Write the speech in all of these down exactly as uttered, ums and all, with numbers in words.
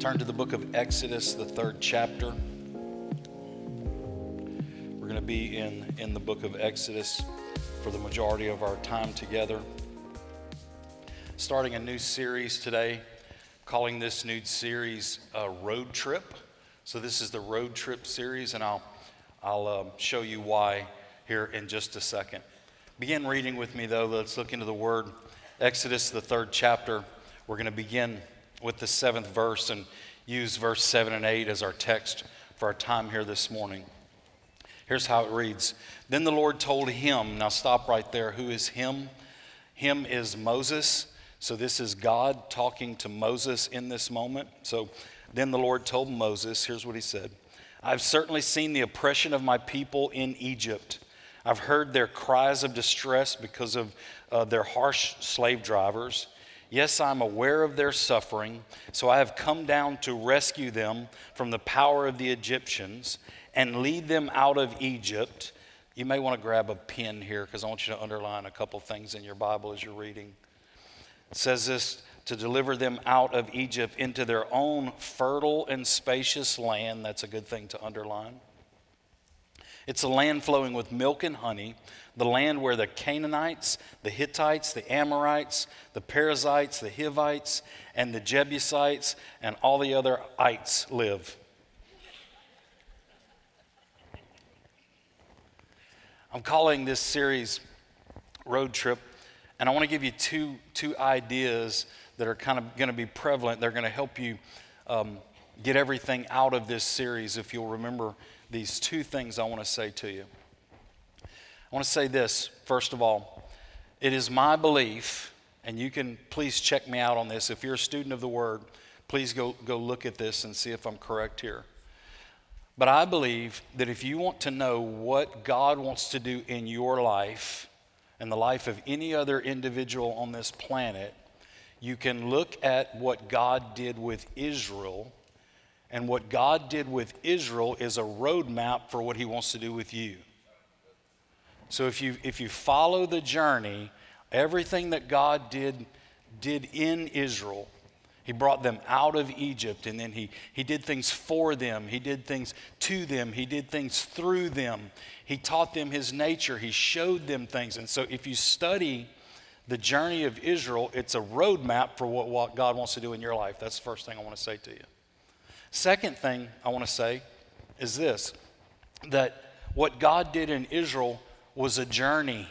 Turn to the book of Exodus, the third chapter. We're going to be in, in the book of Exodus for the majority of our time together. Starting a new series today, calling this new series uh, Road Trip. So this is the Road Trip series, and I'll, I'll uh, show you why here in just a second. Begin reading with me, though. Let's look into the Word. Exodus, the third chapter. We're going to begin with the seventh verse and use verse seven and eight as our text for our time here this morning. Here's how it reads. Then the Lord told him, now stop right there. Who is him? Him is Moses. So this is God talking to Moses in this moment. So then the Lord told Moses, here's what he said. I've certainly seen the oppression of my people in Egypt. I've heard their cries of distress because of uh, their harsh slave drivers. Yes, I'm aware of their suffering, so I have come down to rescue them from the power of the Egyptians and lead them out of Egypt. You may want to grab a pen here because I want you to underline a couple things in your Bible as you're reading. It says this, to deliver them out of Egypt into their own fertile and spacious land. That's a good thing to underline. It's a land flowing with milk and honey, the land where the Canaanites, the Hittites, the Amorites, the Perizzites, the Hivites, and the Jebusites, and all the other ites live. I'm calling this series Road Trip, and I want to give you two, two ideas that are kind of going to be prevalent. They're going to help you um, get everything out of this series if you'll remember these two things I want to say to you. I want to say this, first of all. It is my belief, and you can please check me out on this. If you're a student of the Word, please go, go look at this and see if I'm correct here. But I believe that if you want to know what God wants to do in your life and the life of any other individual on this planet, you can look at what God did with Israel. And what God did with Israel is a roadmap for what he wants to do with you. So if you if you follow the journey, everything that God did did in Israel, he brought them out of Egypt, and then he, he did things for them. He did things to them. He did things through them. He taught them his nature. He showed them things. And so if you study the journey of Israel, it's a roadmap for what, what God wants to do in your life. That's the first thing I want to say to you. Second thing I want to say is this, that what God did in Israel was a journey.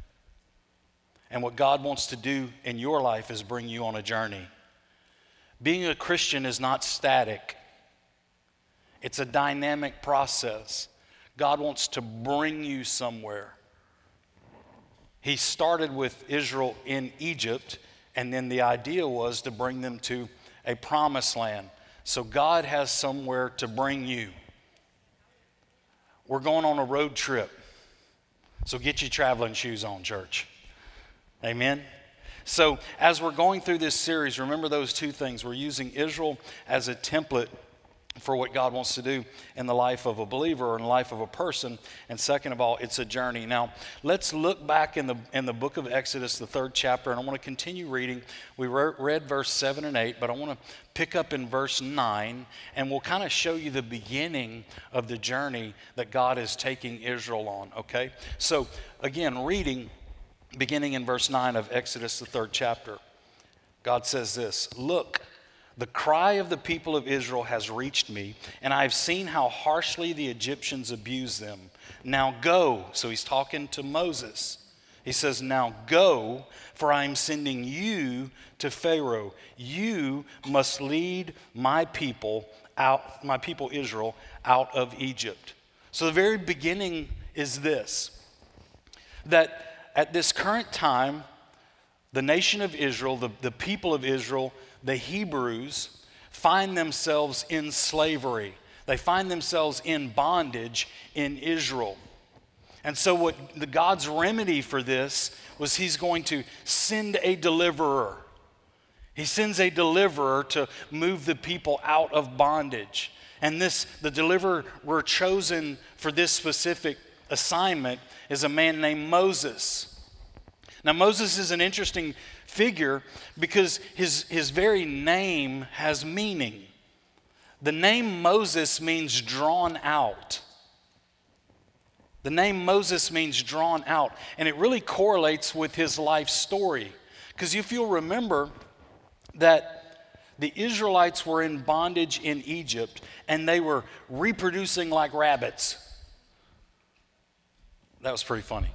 And what God wants to do in your life is bring you on a journey. Being a Christian is not static. It's a dynamic process. God wants to bring you somewhere. He started with Israel in Egypt, and then the idea was to bring them to a promised land. So God has somewhere to bring you. We're going on a road trip. So get your traveling shoes on, church. Amen? So as we're going through this series, remember those two things. We're using Israel as a template for what God wants to do in the life of a believer or in the life of a person. And second of all, it's a journey. Now, let's look back in the in the book of Exodus, the third chapter, and I want to continue reading. We re- read verse seven and eight, but I want to pick up in verse nine, and we'll kind of show you the beginning of the journey that God is taking Israel on, okay? So, again, reading, beginning in verse nine of Exodus, the third chapter, God says this, "Look, the cry of the people of Israel has reached me, and I have seen how harshly the Egyptians abuse them. Now go," so he's talking to Moses. He says, "Now go, for I am sending you to Pharaoh. You must lead my people out, my people Israel, out of Egypt." So the very beginning is this, that at this current time, the nation of Israel, the, the people of Israel, the Hebrews, find themselves in slavery. They find themselves in bondage in Israel. And so what the God's remedy for this was he's going to send a deliverer. He sends a deliverer to move the people out of bondage. And this, the deliverer chosen for this specific assignment is a man named Moses. Now Moses is an interesting figure because his, his very name has meaning. The name Moses means drawn out. The name Moses means drawn out, and it really correlates with his life story. Because if you'll remember that the Israelites were in bondage in Egypt, and they were reproducing like rabbits. That was pretty funny.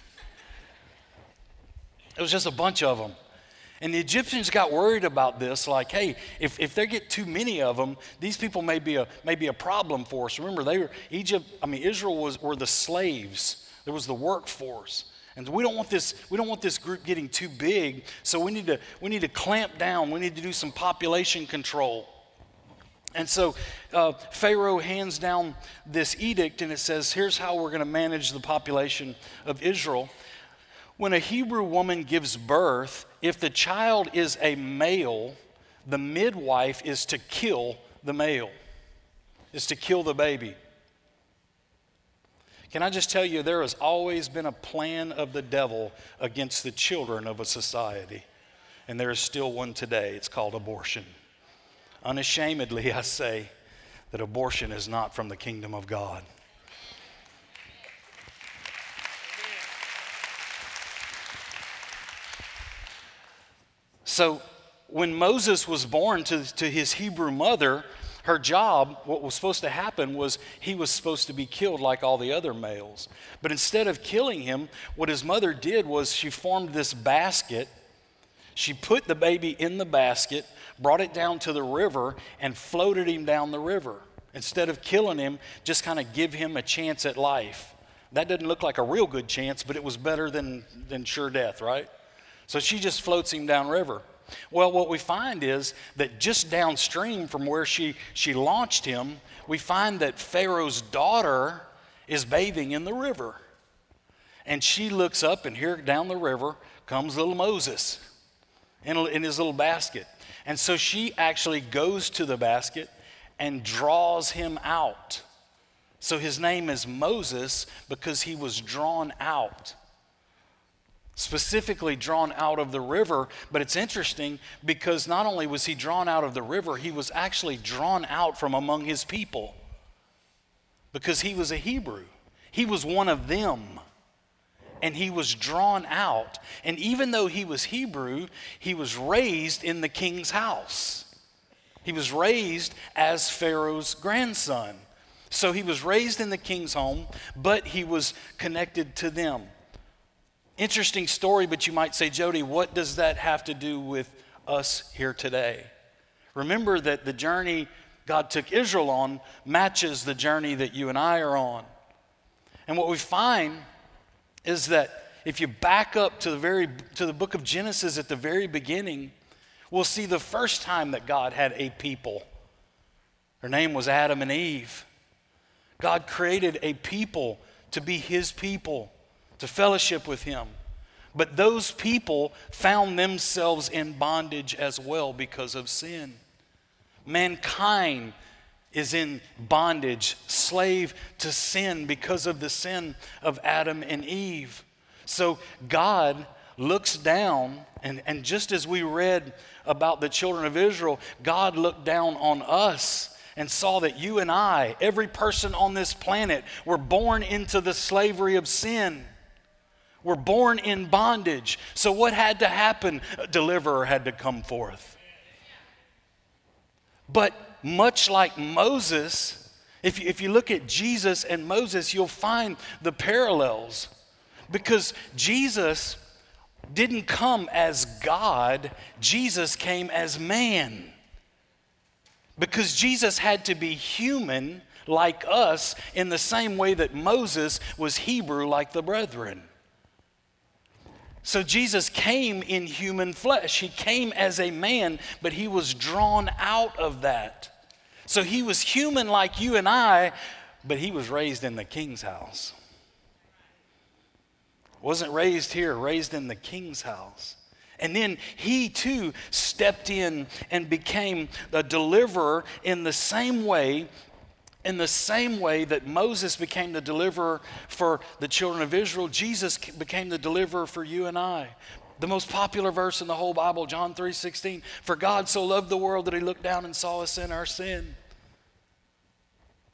It was just a bunch of them. And the Egyptians got worried about this, like, hey, if, if they get too many of them, these people may be a may be a problem for us. Remember, they were Egypt. I mean, Israel was were the slaves. There was the workforce, and we don't want this. We don't want this group getting too big. So we need to we need to clamp down. We need to do some population control. And so uh, Pharaoh hands down this edict, and it says, here's how we're going to manage the population of Israel. When a Hebrew woman gives birth, if the child is a male, the midwife is to kill the male, is to kill the baby. Can I just tell you, there has always been a plan of the devil against the children of a society, and there is still one today. It's called abortion. Unashamedly, I say that abortion is not from the kingdom of God. So when Moses was born to, to his Hebrew mother, her job, what was supposed to happen was he was supposed to be killed like all the other males. But instead of killing him, what his mother did was she formed this basket. She put the baby in the basket, brought it down to the river, and floated him down the river. Instead of killing him, just kind of give him a chance at life. That didn't look like a real good chance, but it was better than, than sure death, right? So she just floats him downriver. Well, what we find is that just downstream from where she, she launched him, we find that Pharaoh's daughter is bathing in the river. And she looks up, and here down the river comes little Moses in, in his little basket. And so she actually goes to the basket and draws him out. So his name is Moses because he was drawn out. Specifically drawn out of the river, but it's interesting because not only was he drawn out of the river, he was actually drawn out from among his people because he was a Hebrew. He was one of them, and he was drawn out. And even though he was Hebrew, he was raised in the king's house. He was raised as Pharaoh's grandson. So he was raised in the king's home, but he was connected to them. Interesting story, but you might say, Jody, what does that have to do with us here today? Remember that the journey God took Israel on matches the journey that you and I are on. And what we find is that if you back up to the very to the book of Genesis at the very beginning, we'll see the first time that God had a people. Their name was Adam and Eve. God created a people to be his people, to fellowship with him. But those people found themselves in bondage as well because of sin. Mankind is in bondage, slave to sin because of the sin of Adam and Eve. So God looks down, and, and just as we read about the children of Israel, God looked down on us and saw that you and I, every person on this planet, were born into the slavery of sin. We're born in bondage. So what had to happen? A deliverer had to come forth. But much like Moses, if you, if you look at Jesus and Moses, you'll find the parallels. Because Jesus didn't come as God, Jesus came as man. Because Jesus had to be human like us in the same way that Moses was Hebrew like the brethren. So Jesus came in human flesh. He came as a man, but he was drawn out of that. So he was human like you and I, but he was raised in the king's house. Wasn't raised here, raised in the king's house. And then he too stepped in and became a deliverer in the same way In the same way that Moses became the deliverer for the children of Israel, Jesus became the deliverer for you and I. The most popular verse in the whole Bible, John three sixteen, for God so loved the world that he looked down and saw us in our sin.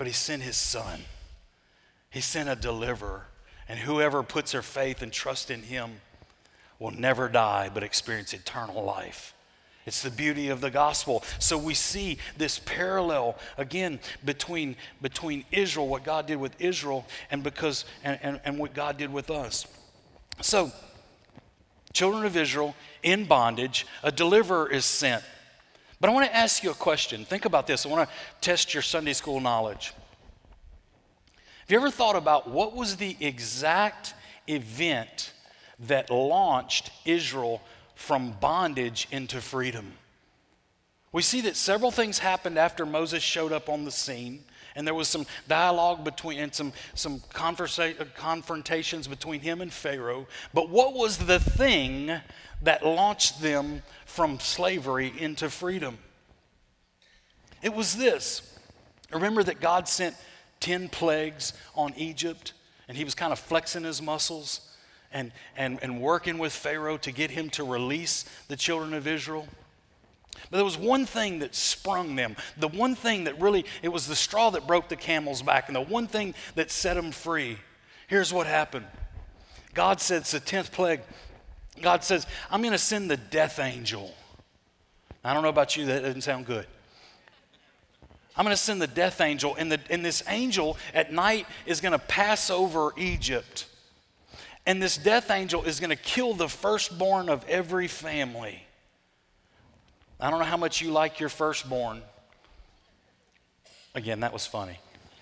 but he sent his son. He sent a deliverer. And whoever puts their faith and trust in him will never die but experience eternal life. It's the beauty of the gospel. So we see this parallel again between, between Israel, what God did with Israel, and because and, and, and what God did with us. So, children of Israel in bondage, a deliverer is sent. But I want to ask you a question. Think about this. I want to test your Sunday school knowledge. Have you ever thought about what was the exact event that launched Israel from bondage into freedom? We see that several things happened after Moses showed up on the scene, and there was some dialogue between and some, some conversa- confrontations between him and Pharaoh. But what was the thing that launched them from slavery into freedom? It was this. Remember that God sent ten plagues on Egypt, and he was kind of flexing his muscles and, and, and working with Pharaoh to get him to release the children of Israel. But there was one thing that sprung them. The one thing that really, it was the straw that broke the camel's back, and the one thing that set them free. Here's what happened. God said, it's the tenth plague. God says, I'm going to send the death angel. I don't know about you, that doesn't sound good. I'm going to send the death angel, and, the, and this angel at night is going to pass over Egypt. And this death angel is going to kill the firstborn of every family. I don't know how much you like your firstborn. Again, that was funny.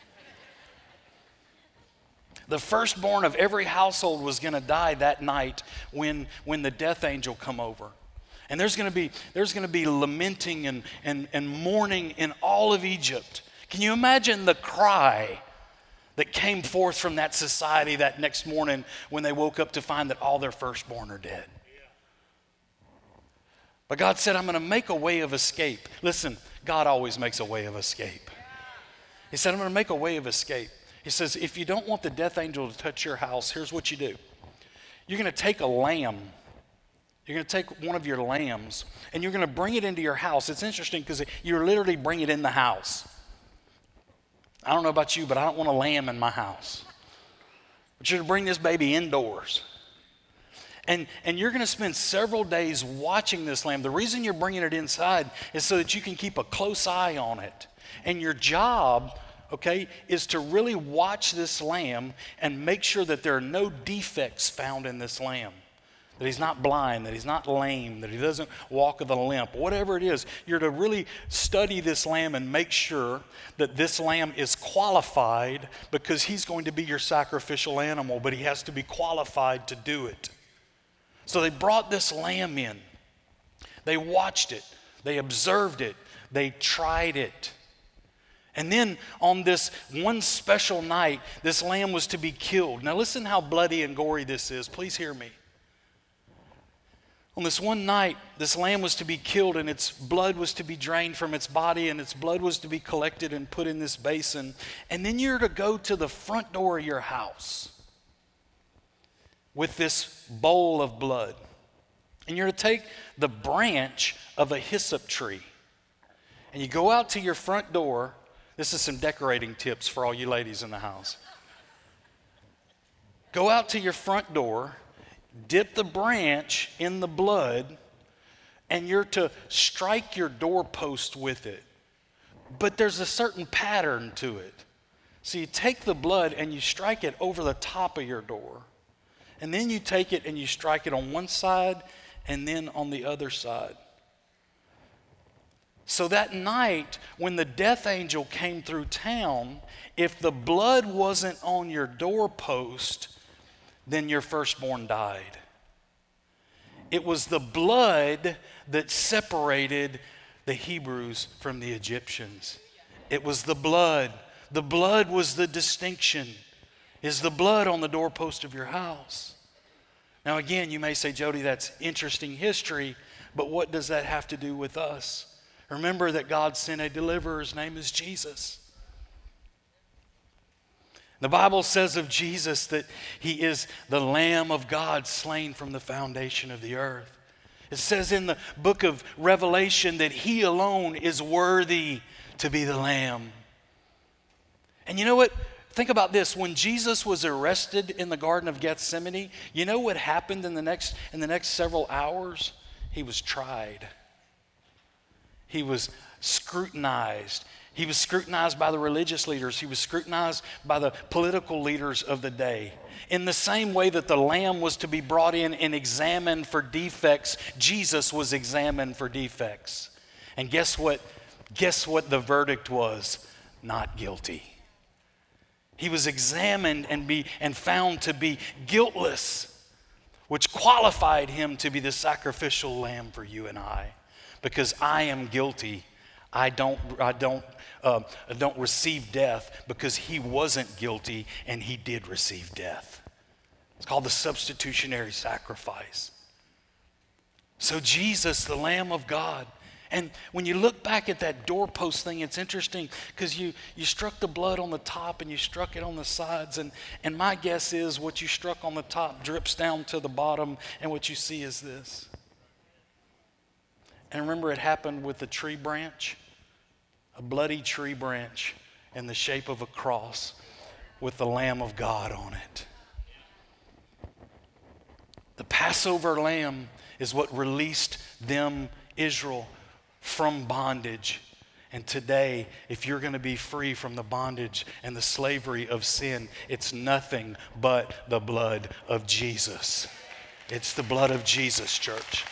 The firstborn of every household was going to die that night when, when the death angel come over. And there's going to be, there's going to be lamenting and, and, and mourning in all of Egypt. Can you imagine the cry that came forth from that society that next morning when they woke up to find that all their firstborn are dead? But God said, I'm going to make a way of escape. Listen, God always makes a way of escape. He said, I'm going to make a way of escape. He says, if you don't want the death angel to touch your house, here's what you do. You're going to take a lamb. You're going to take one of your lambs, and you're going to bring it into your house. It's interesting because you're literally bringing it in the house. I don't know about you, but I don't want a lamb in my house. But you're going to bring this baby indoors. And, and you're going to spend several days watching this lamb. The reason you're bringing it inside is so that you can keep a close eye on it. And your job, okay, is to really watch this lamb and make sure that there are no defects found in this lamb. That he's not blind, that he's not lame, that he doesn't walk with a limp, whatever it is. You're to really study this lamb and make sure that this lamb is qualified, because he's going to be your sacrificial animal, but he has to be qualified to do it. So they brought this lamb in. They watched it. They observed it. They tried it. And then on this one special night, this lamb was to be killed. Now listen how bloody and gory this is. Please hear me. On this one night, this lamb was to be killed, and its blood was to be drained from its body, and its blood was to be collected and put in this basin. And then you're to go to the front door of your house with this bowl of blood. And you're to take the branch of a hyssop tree, and you go out to your front door. This is some decorating tips for all you ladies in the house. Go out to your front door, dip the branch in the blood, and you're to strike your doorpost with it. But there's a certain pattern to it. So you take the blood and you strike it over the top of your door. And then you take it and you strike it on one side and then on the other side. So that night, when the death angel came through town, if the blood wasn't on your doorpost, then your firstborn died. It was the blood that separated the Hebrews from the Egyptians. It was the blood. The blood was the distinction. Is the blood on the doorpost of your house? Now again, you may say, Jody, that's interesting history, but what does that have to do with us? Remember that God sent a deliverer. His name is Jesus. The Bible says of Jesus that he is the Lamb of God slain from the foundation of the earth. It says in the book of Revelation that he alone is worthy to be the Lamb. And you know what? Think about this. When Jesus was arrested in the Garden of Gethsemane, you know what happened in the next, in the next several hours? He was tried. He was scrutinized. He was scrutinized by the religious leaders. He was scrutinized by the political leaders of the day. In the same way that the lamb was to be brought in and examined for defects, Jesus was examined for defects. And guess what? Guess what the verdict was? Not guilty. He was examined and be and found to be guiltless, which qualified him to be the sacrificial lamb for you and I. Because I am guilty, I don't I don't uh, I don't receive death because he wasn't guilty and he did receive death. It's called the substitutionary sacrifice. So Jesus, the Lamb of God. And when you look back at that doorpost thing, it's interesting because you, you struck the blood on the top and you struck it on the sides. And, and my guess is what you struck on the top drips down to the bottom, and what you see is this. And remember, it happened with the tree branch, a bloody tree branch in the shape of a cross with the Lamb of God on it. The Passover lamb is what released them, Israel, from bondage. And today, if you're going to be free from the bondage and the slavery of sin, it's nothing but the blood of Jesus. It's the blood of Jesus, church.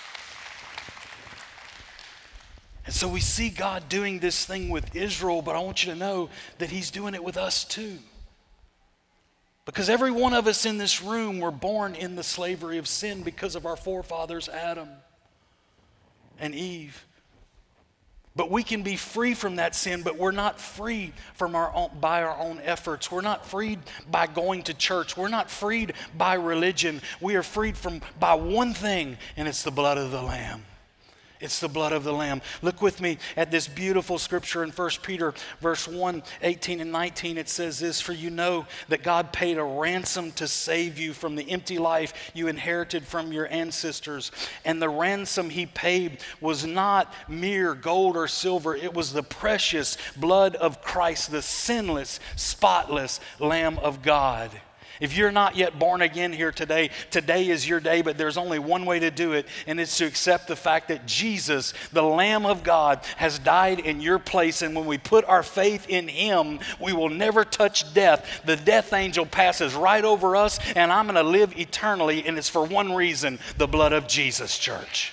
And so we see God doing this thing with Israel, but I want you to know that he's doing it with us too. Because every one of us in this room were born in the slavery of sin because of our forefathers Adam and Eve. But we can be free from that sin, but we're not free from our own, by our own efforts. We're not freed by going to church. We're not freed by religion. We are freed from by one thing, and it's the blood of the Lamb. It's the blood of the Lamb. Look with me at this beautiful scripture in First Peter verse one, eighteen and nineteen. It says this, "For you know that God paid a ransom to save you from the empty life you inherited from your ancestors. And the ransom he paid was not mere gold or silver. It was the precious blood of Christ, the sinless, spotless Lamb of God." If you're not yet born again here today, today is your day, but there's only one way to do it, and it's to accept the fact that Jesus, the Lamb of God, has died in your place. And when we put our faith in him, we will never touch death. The death angel passes right over us, and I'm going to live eternally, and it's for one reason, the blood of Jesus, church.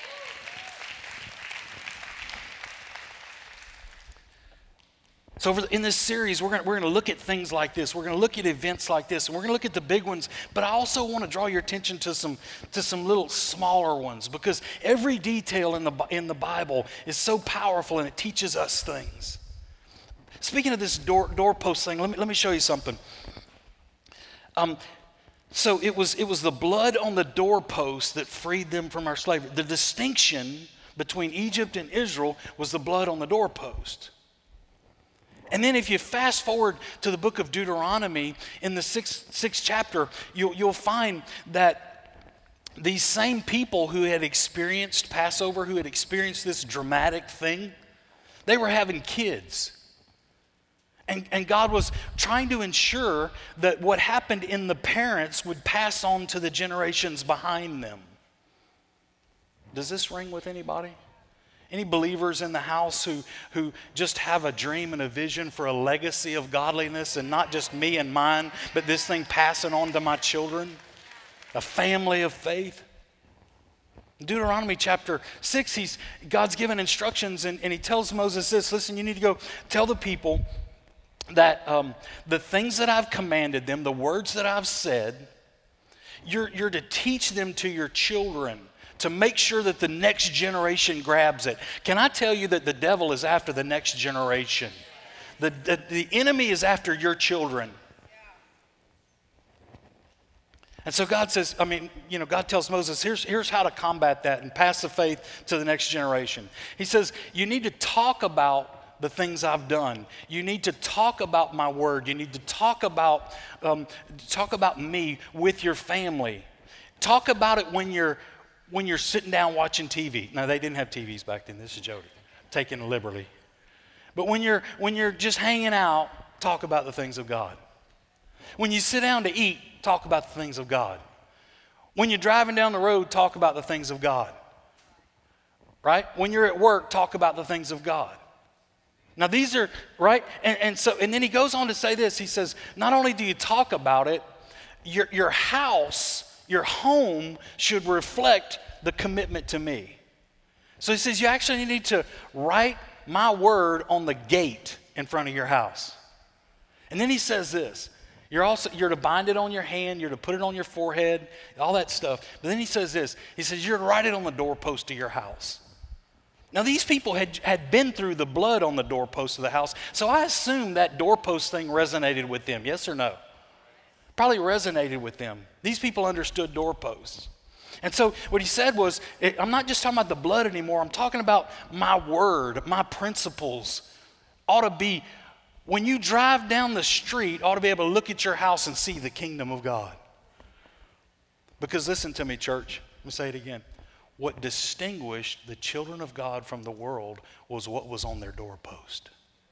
So over in this series, we're going we're going to look at things like this. We're going to look at events like this, and we're going to look at the big ones. But I also want to draw your attention to some to some little smaller ones, because every detail in the in the Bible is so powerful, and it teaches us things. Speaking of this door doorpost thing, let me let me show you something. Um, so it was it was the blood on the doorpost that freed them from our slavery. The distinction between Egypt and Israel was the blood on the doorpost. And then if you fast forward to the book of Deuteronomy, in the sixth, sixth chapter, you'll, you'll find that these same people who had experienced Passover, who had experienced this dramatic thing, they were having kids. And, and God was trying to ensure that what happened in the parents would pass on to the generations behind them. Does this ring with anybody? Any believers in the house who, who just have a dream and a vision for a legacy of godliness, and not just me and mine, but this thing passing on to my children? A family of faith? In Deuteronomy chapter six, he's, God's given instructions, and, and he tells Moses this: listen, you need to go tell the people that um, the things that I've commanded them, the words that I've said, you're, you're to teach them to your children, to make sure that the next generation grabs it. Can I tell you that the devil is after the next generation? The, the, the enemy is after your children. And so God says, I mean, you know, God tells Moses, here's, here's how to combat that and pass the faith to the next generation. He says, you need to talk about the things I've done. You need to talk about my word. You need to talk about, um, talk about me with your family. Talk about it when you're when you're sitting down watching T V. Now, they didn't have T Vs back then. This is Jody, taken liberally. But when you're when you're just hanging out, talk about the things of God. When you sit down to eat, talk about the things of God. When you're driving down the road, talk about the things of God. Right? When you're at work, talk about the things of God. Now these are, right? And, and so, and then he goes on to say this. He says, not only do you talk about it, your, your house, your home should reflect the commitment to me. So he says, you actually need to write my word on the gate in front of your house. And then he says this, you're also, you're to bind it on your hand, you're to put it on your forehead, all that stuff. But then he says this, he says, you're to write it on the doorpost of your house. Now these people had, had been through the blood on the doorpost of the house, so I assume that doorpost thing resonated with them, yes or no? Probably resonated with them. These people understood doorposts. And so what he said was, I'm not just talking about the blood anymore, I'm talking about my word, my principles ought to be, when you drive down the street, ought to be able to look at your house and see the kingdom of God. Because listen to me, church, let me say it again. What distinguished the children of God from the world was what was on their doorpost.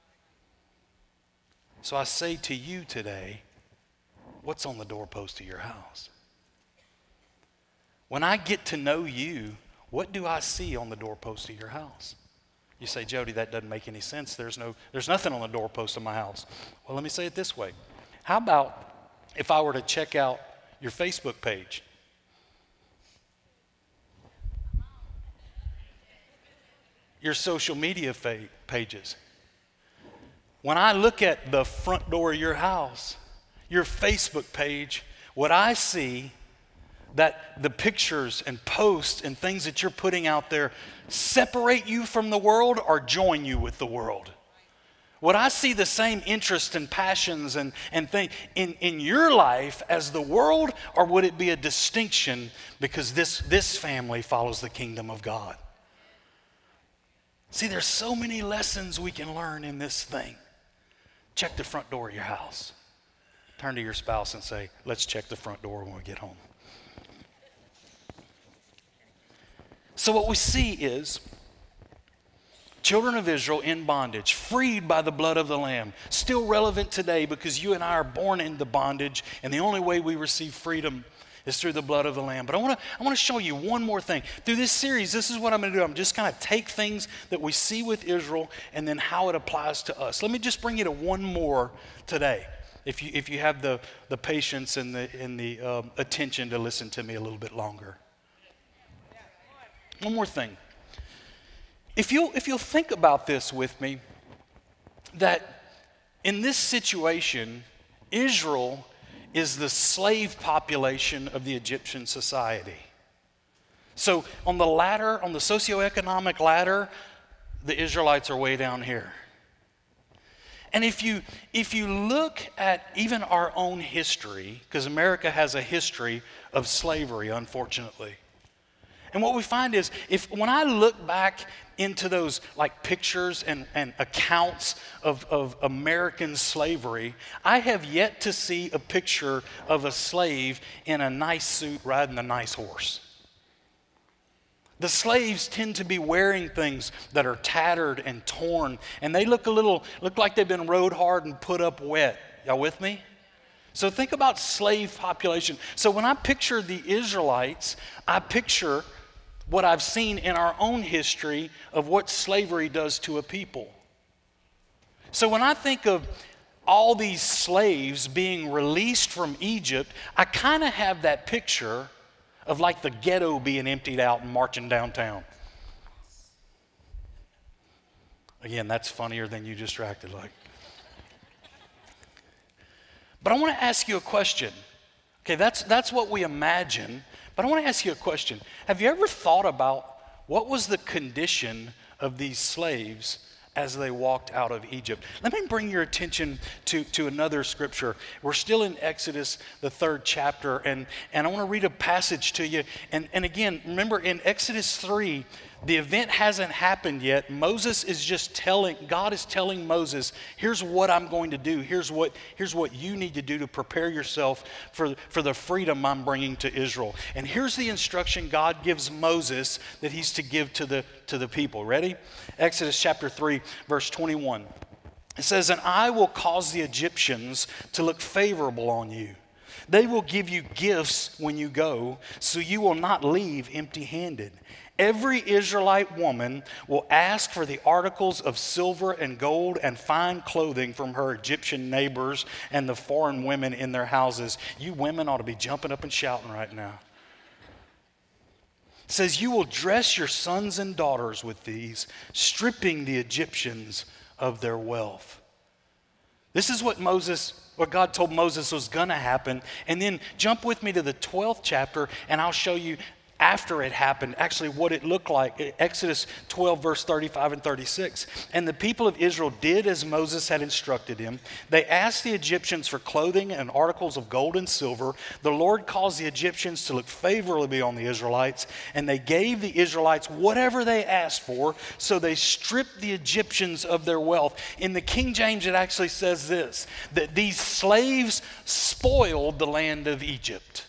So I say to you today, what's on the doorpost of your house? When I get to know you, what do I see on the doorpost of your house? You say, Jody, that doesn't make any sense. There's no, there's nothing on the doorpost of my house. Well, let me say it this way. How about if I were to check out your Facebook page? Your social media fa- pages. When I look at the front door of your house, your Facebook page, what I see that the pictures and posts and things that you're putting out there separate you from the world or join you with the world? Would I see the same interest and passions and, and things in, in your life as the world, or would it be a distinction because this, this family follows the kingdom of God? See, there's so many lessons we can learn in this thing. Check the front door of your house. Turn to your spouse and say, let's check the front door when we get home. So what we see is children of Israel in bondage, freed by the blood of the Lamb, still relevant today because you and I are born into bondage, and the only way we receive freedom is through the blood of the Lamb. But I want to I want to show you one more thing. Through this series, this is what I'm going to do. I'm just going to take things that we see with Israel and then how it applies to us. Let me just bring you to one more today, if you if you have the, the patience and the, and the um, attention to listen to me a little bit longer. One more thing. If you'll, if you'll think about this with me, that in this situation, Israel is the slave population of the Egyptian society. So on the ladder, on the socioeconomic ladder, the Israelites are way down here. And if you, if you look at even our own history, because America has a history of slavery, unfortunately. And what we find is, if when I look back into those like pictures and, and accounts of, of American slavery, I have yet to see a picture of a slave in a nice suit riding a nice horse. The slaves tend to be wearing things that are tattered and torn, and they look a little, look like they've been rode hard and put up wet. Y'all with me? So think about slave population. So when I picture the Israelites, I picture what I've seen in our own history of what slavery does to a people. So when I think of all these slaves being released from Egypt, I kind of have that picture of like the ghetto being emptied out and marching downtown. Again, that's funnier than you just acted like. But I want to ask you a question. Okay, that's, that's what we imagine. But I want to ask you a question. Have you ever thought about what was the condition of these slaves as they walked out of Egypt? Let me bring your attention to, to another scripture. We're still in Exodus, the third chapter, and, and I want to read a passage to you. And, and again, remember in Exodus three, the event hasn't happened yet. Moses is just telling, God is telling Moses, here's what I'm going to do. Here's what, here's what you need to do to prepare yourself for, for the freedom I'm bringing to Israel. And here's the instruction God gives Moses that he's to give to the, to the people. Ready? Exodus chapter three, verse twenty-one. It says, and I will cause the Egyptians to look favorable on you. They will give you gifts when you go, so you will not leave empty-handed. Every Israelite woman will ask for the articles of silver and gold and fine clothing from her Egyptian neighbors and the foreign women in their houses. You women ought to be jumping up and shouting right now. It says, you will dress your sons and daughters with these, stripping the Egyptians of their wealth. This is what Moses, what God told Moses was going to happen. And then jump with me to the twelfth chapter, and I'll show you after it happened, actually what it looked like. Exodus twelve, verse thirty-five and thirty-six. And the people of Israel did as Moses had instructed him. They asked the Egyptians for clothing and articles of gold and silver. The Lord caused the Egyptians to look favorably on the Israelites, and they gave the Israelites whatever they asked for, so they stripped the Egyptians of their wealth. In the King James, it actually says this, that these slaves spoiled the land of Egypt.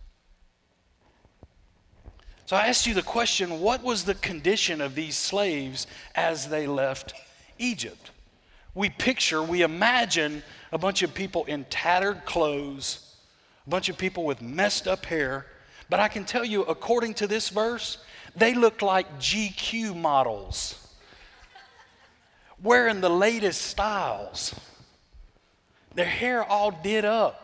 So I asked you the question, what was the condition of these slaves as they left Egypt? We picture, we imagine a bunch of people in tattered clothes, a bunch of people with messed up hair. But I can tell you, according to this verse, they looked like G Q models, wearing the latest styles. Their hair all did up.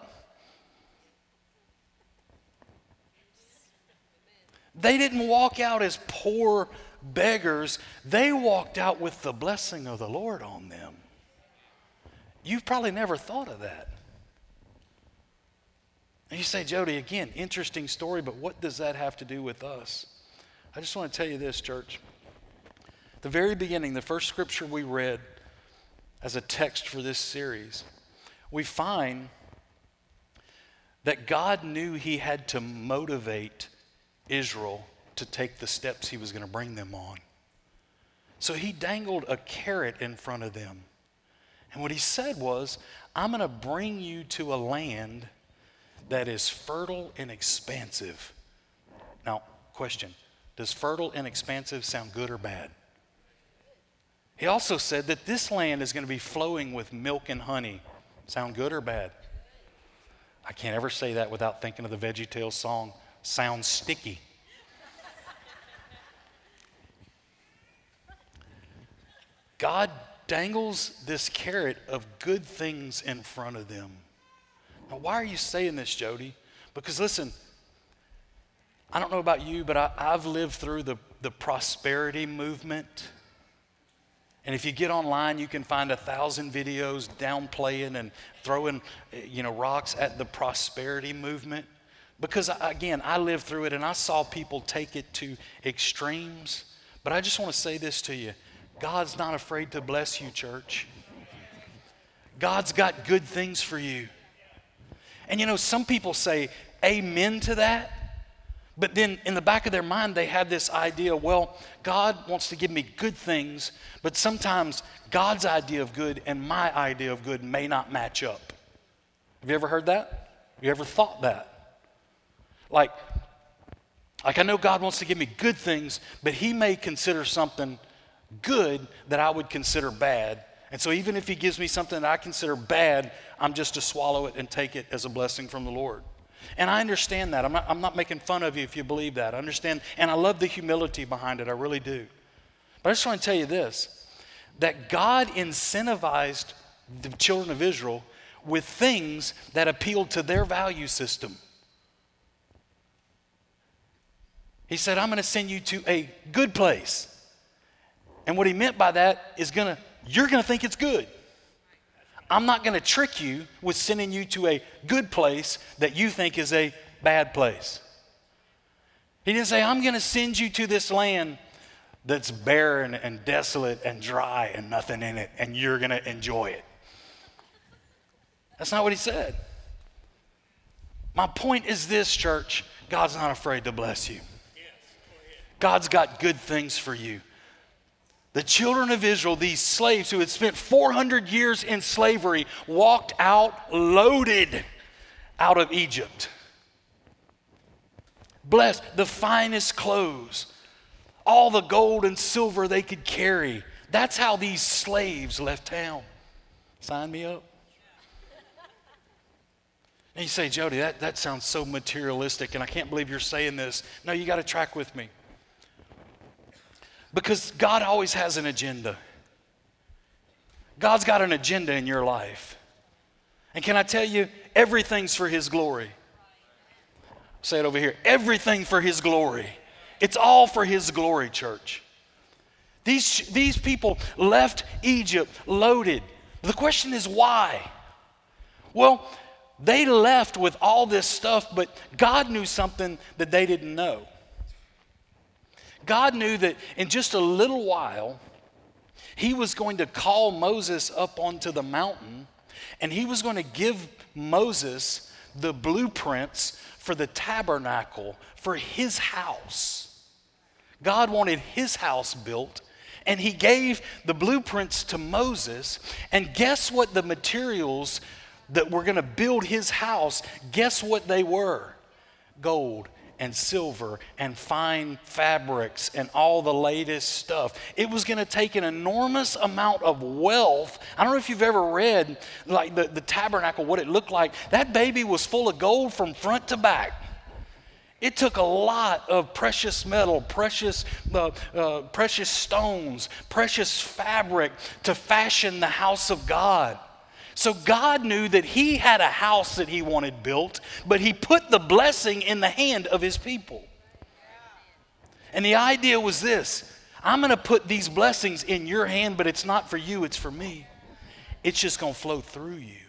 They didn't walk out as poor beggars. They walked out with the blessing of the Lord on them. You've probably never thought of that. And you say, Jody, again, interesting story, but what does that have to do with us? I just want to tell you this, church. The very beginning, the first scripture we read as a text for this series, we find that God knew he had to motivate Israel to take the steps he was going to bring them on. So he dangled a carrot in front of them. And what he said was, I'm going to bring you to a land that is fertile and expansive. Now, question, does fertile and expansive sound good or bad? He also said that this land is going to be flowing with milk and honey. Sound good or bad? I can't ever say that without thinking of the VeggieTales song, Sounds Sticky. God dangles this carrot of good things in front of them. Now, why are you saying this, Jody? Because listen, I don't know about you, but I, I've lived through the, the prosperity movement. And if you get online, you can find a thousand videos downplaying and throwing, you know, rocks at the prosperity movement. Because, again, I lived through it and I saw people take it to extremes. But I just want to say this to you. God's not afraid to bless you, church. God's got good things for you. And you know, some people say amen to that. But then in the back of their mind, they have this idea, well, God wants to give me good things, but sometimes God's idea of good and my idea of good may not match up. Have you ever heard that? Have you ever thought that? Like, like I know God wants to give me good things, but he may consider something good that I would consider bad. And so even if he gives me something that I consider bad, I'm just to swallow it and take it as a blessing from the Lord. And I understand that. I'm not, I'm not making fun of you if you believe that. I understand, and I love the humility behind it. I really do. But I just want to tell you this, that God incentivized the children of Israel with things that appealed to their value system. He said, I'm going to send you to a good place. And what he meant by that is gonna, you're going to think it's good. I'm not going to trick you with sending you to a good place that you think is a bad place. He didn't say, I'm going to send you to this land that's barren and desolate and dry and nothing in it, and you're going to enjoy it. That's not what he said. My point is this, church, God's not afraid to bless you. God's got good things for you. The children of Israel, these slaves who had spent four hundred years in slavery, walked out loaded out of Egypt. Blessed, the finest clothes, all the gold and silver they could carry. That's how these slaves left town. Sign me up. And you say, Jody, that, that sounds so materialistic, and I can't believe you're saying this. No, you got to track with me. Because God always has an agenda. God's got an agenda in your life. And can I tell you, everything's for His glory. Say it over here. Everything for His glory. It's all for His glory, church. These, these people left Egypt loaded. The question is why? Well, they left with all this stuff, but God knew something that they didn't know. God knew that in just a little while, He was going to call Moses up onto the mountain, and He was going to give Moses the blueprints for the tabernacle, for His house. God wanted His house built, and He gave the blueprints to Moses, and guess what the materials that were going to build His house, guess what they were? Gold and silver and fine fabrics and all the latest stuff. It was going to take an enormous amount of wealth. I don't know if you've ever read like the, the tabernacle, what it looked like. That baby was full of gold from front to back. It took a lot of precious metal, precious, uh, uh, precious stones, precious fabric to fashion the house of God. So God knew that He had a house that He wanted built, but He put the blessing in the hand of His people. And the idea was this: I'm going to put these blessings in your hand, but it's not for you, it's for me. It's just going to flow through you.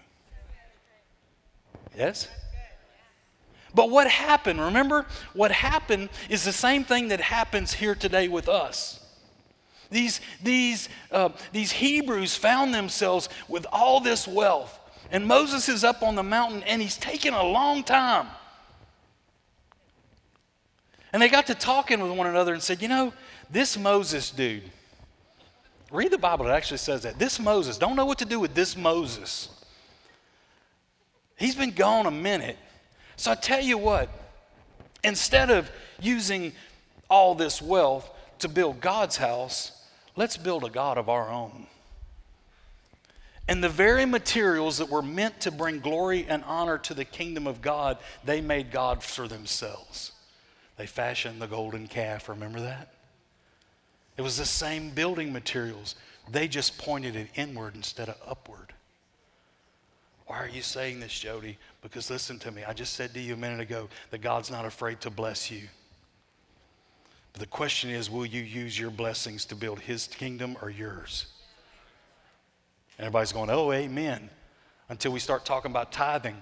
Yes? But what happened, remember, what happened is the same thing that happens here today with us. These, these, uh, these Hebrews found themselves with all this wealth. And Moses is up on the mountain, and he's taking a long time. And they got to talking with one another and said, you know, this Moses dude, read the Bible, it actually says that. This Moses, don't know what to do with this Moses. He's been gone a minute. So I tell you what, instead of using all this wealth to build God's house, let's build a God of our own. And the very materials that were meant to bring glory and honor to the kingdom of God, they made God for themselves. They fashioned the golden calf, remember that? It was the same building materials. They just pointed it inward instead of upward. Why are you saying this, Jody? Because listen to me, I just said to you a minute ago that God's not afraid to bless you. The question is, will you use your blessings to build His kingdom or yours? And everybody's going, oh, amen, until we start talking about tithing.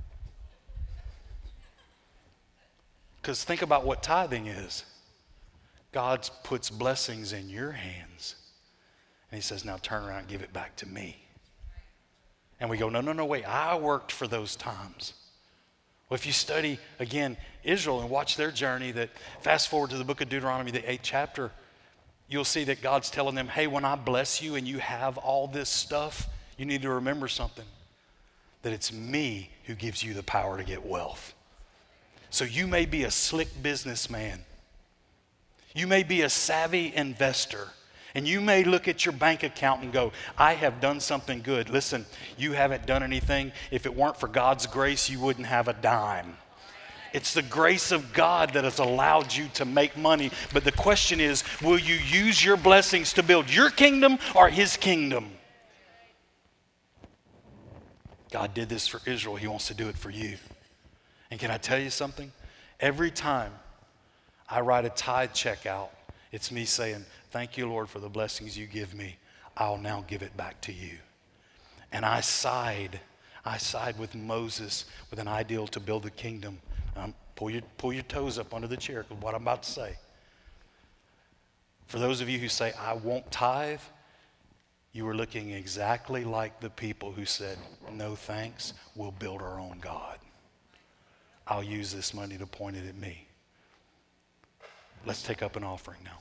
Because think about what tithing is. God puts blessings in your hands, and He says, now turn around and give it back to me. And we go, no, no, no, wait, I worked for those times. Well, if you study, again, Israel and watch their journey, that fast forward to the book of Deuteronomy, the eighth chapter, you'll see that God's telling them, hey, when I bless you and you have all this stuff, you need to remember something, that it's me who gives you the power to get wealth. So you may be a slick businessman. You may be a savvy investor. And you may look at your bank account and go, I have done something good. Listen, you haven't done anything. If it weren't for God's grace, you wouldn't have a dime. It's the grace of God that has allowed you to make money. But the question is, will you use your blessings to build your kingdom or His kingdom? God did this for Israel. He wants to do it for you. And can I tell you something? Every time I write a tithe check out, it's me saying, thank you, Lord, for the blessings you give me. I'll now give it back to you. And I side, I side with Moses with an ideal to build the kingdom. Um, pull your, pull your toes up under the chair, because what I'm about to say. For those of you who say, I won't tithe, you are looking exactly like the people who said, no thanks, we'll build our own God. I'll use this money to point it at me. Let's take up an offering now.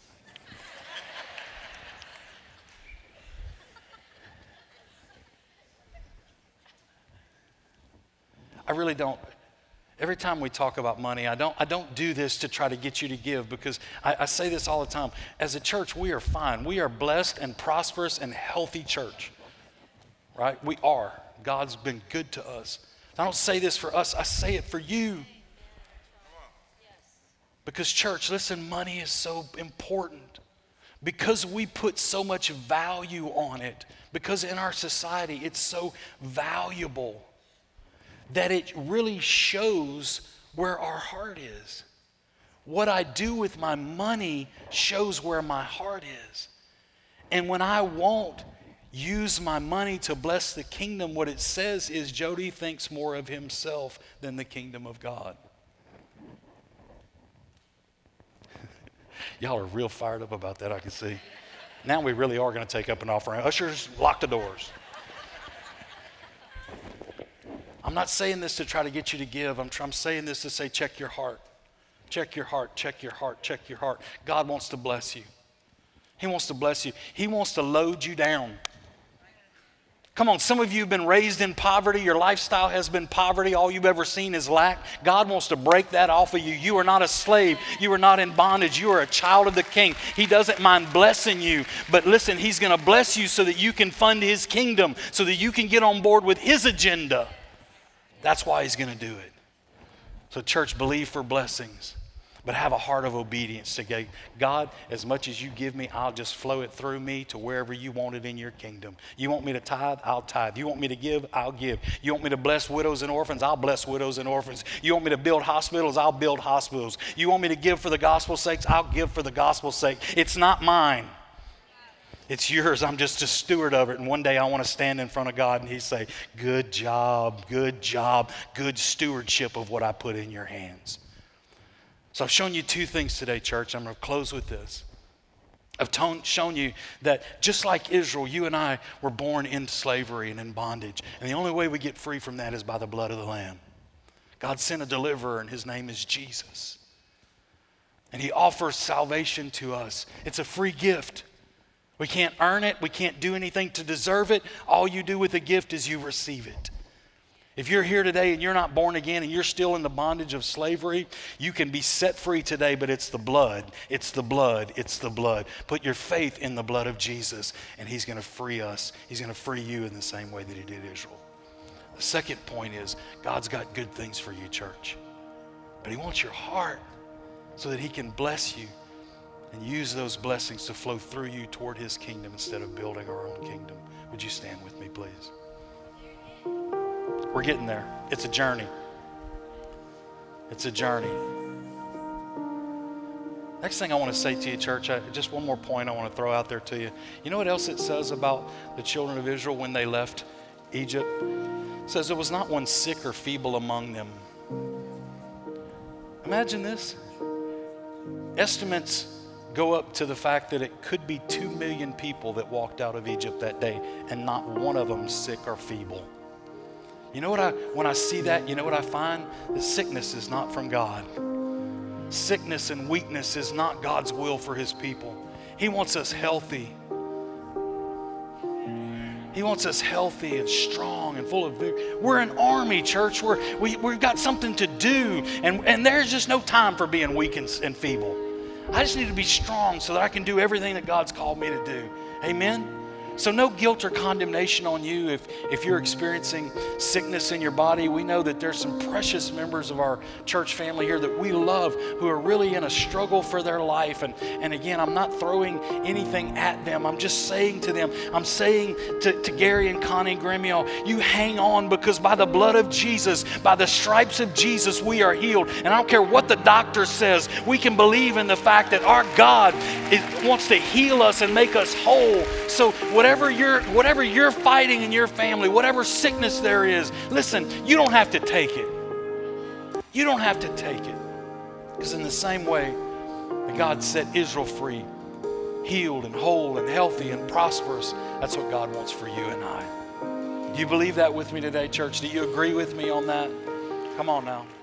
I really don't. Every time we talk about money, I don't, I don't do this to try to get you to give, because I, I say this all the time. As a church, we are fine. We are blessed and prosperous and healthy church. right? We are. God's been good to us. I don't say this for us. I say it for you. Because church, listen, money is so important. Because we put so much value on it. Because in our society, it's so valuable that it really shows where our heart is. What I do with my money shows where my heart is. And when I won't use my money to bless the kingdom, what it says is Jody thinks more of himself than the kingdom of God. Y'all are real fired up about that, I can see. Now we really are going to take up an offering. Ushers, lock the doors. I'm not saying this to try to get you to give. I'm, I'm saying this to say check your heart. Check your heart, check your heart, check your heart. God wants to bless you. He wants to bless you. He wants to load you down. Come on, some of you have been raised in poverty. Your lifestyle has been poverty. All you've ever seen is lack. God wants to break that off of you. You are not a slave. You are not in bondage. You are a child of the King. He doesn't mind blessing you. But listen, He's going to bless you so that you can fund His kingdom, so that you can get on board with His agenda. That's why He's going to do it. So church, believe for blessings, but have a heart of obedience to go, God, as much as you give me, I'll just flow it through me to wherever you want it in your kingdom. You want me to tithe? I'll tithe. You want me to give? I'll give. You want me to bless widows and orphans? I'll bless widows and orphans. You want me to build hospitals? I'll build hospitals. You want me to give for the gospel's sake? I'll give for the gospel's sake. It's not mine. It's yours. I'm just a steward of it. And one day I want to stand in front of God and He say, good job, good job, good stewardship of what I put in your hands. So I've shown you two things today, church. I'm going to close with this. I've ton- shown you that just like Israel, you and I were born in slavery and in bondage. And the only way we get free from that is by the blood of the Lamb. God sent a deliverer, and His name is Jesus. And He offers salvation to us. It's a free gift. We can't earn it. We can't do anything to deserve it. All you do with the gift is you receive it. If you're here today and you're not born again and you're still in the bondage of slavery, you can be set free today, but it's the blood. It's the blood. It's the blood. Put your faith in the blood of Jesus, and He's going to free us. He's going to free you in the same way that He did Israel. The second point is God's got good things for you, church. But He wants your heart so that He can bless you and use those blessings to flow through you toward His kingdom instead of building our own kingdom. Would you stand with me, please? We're getting there. It's a journey. It's a journey. Next thing I want to say to you, church, I, just one more point I want to throw out there to you. You know what else it says about the children of Israel when they left Egypt? It says there was not one sick or feeble among them. Imagine this. Estimates go up to the fact that it could be two million people that walked out of Egypt that day, and not one of them sick or feeble. You know what I, when I see that, you know what I find? That sickness is not from God. Sickness and weakness is not God's will for His people. He wants us healthy. He wants us healthy and strong and full of vigor. We're an army, church. We're, we, we've got something to do, and, and there's just no time for being weak and, and feeble. I just need to be strong so that I can do everything that God's called me to do. Amen? So no guilt or condemnation on you if, if you're experiencing sickness in your body. We know that there's some precious members of our church family here that we love who are really in a struggle for their life. And, and again, I'm not throwing anything at them. I'm just saying to them, I'm saying to, to Gary and Connie Gremio, you hang on, because by the blood of Jesus, by the stripes of Jesus, we are healed. And I don't care what the doctor says, we can believe in the fact that our God is, wants to heal us and make us whole. So whatever Whatever you're, whatever you're fighting in your family, whatever sickness there is, listen, you don't have to take it. You don't have to take it. Because in the same way that God set Israel free, healed and whole and healthy and prosperous, that's what God wants for you and I. Do you believe that with me today, church? Do you agree with me on that? Come on now.